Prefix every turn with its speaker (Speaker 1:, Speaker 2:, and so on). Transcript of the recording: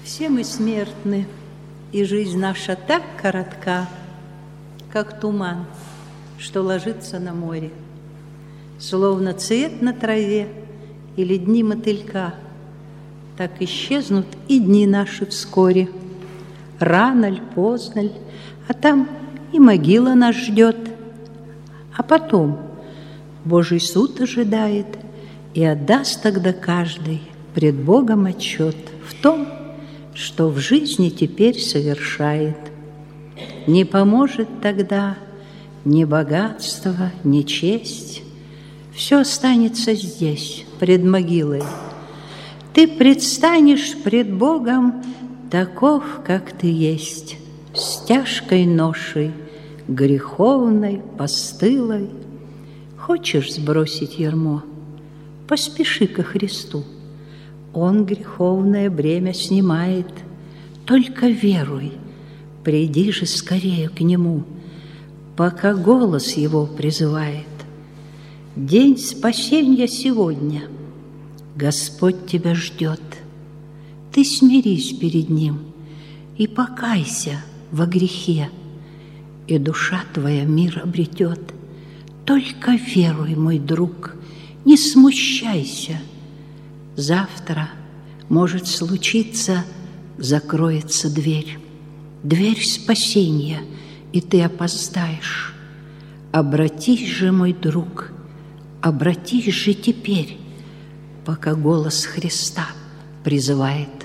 Speaker 1: Все мы смертны, и жизнь наша так коротка, как туман, что ложится на море, словно цвет на траве или дни мотылька. Так исчезнут и дни наши вскоре, рано ль, поздно ль, а там и могила нас ждет. А потом Божий суд ожидает, и отдаст тогда каждый пред Богом отчет в том, что в жизни теперь совершает. Не поможет тогда ни богатство, ни честь, все останется здесь, пред могилой. Ты предстанешь пред Богом таков, как ты есть, с тяжкой ношей, греховной, постылой. Хочешь сбросить ярмо? Поспеши ко Христу. Он греховное бремя снимает. Только веруй, приди же скорее к Нему, пока голос Его призывает. День спасения сегодня. Господь тебя ждет. Ты смирись перед Ним и покайся во грехе, и душа твоя мир обретет. Только веруй, мой друг, не смущайся. Завтра, может случиться, закроется дверь, дверь спасения, и ты опоздаешь. Обратись же, мой друг, обратись же теперь, пока голос Христа призывает.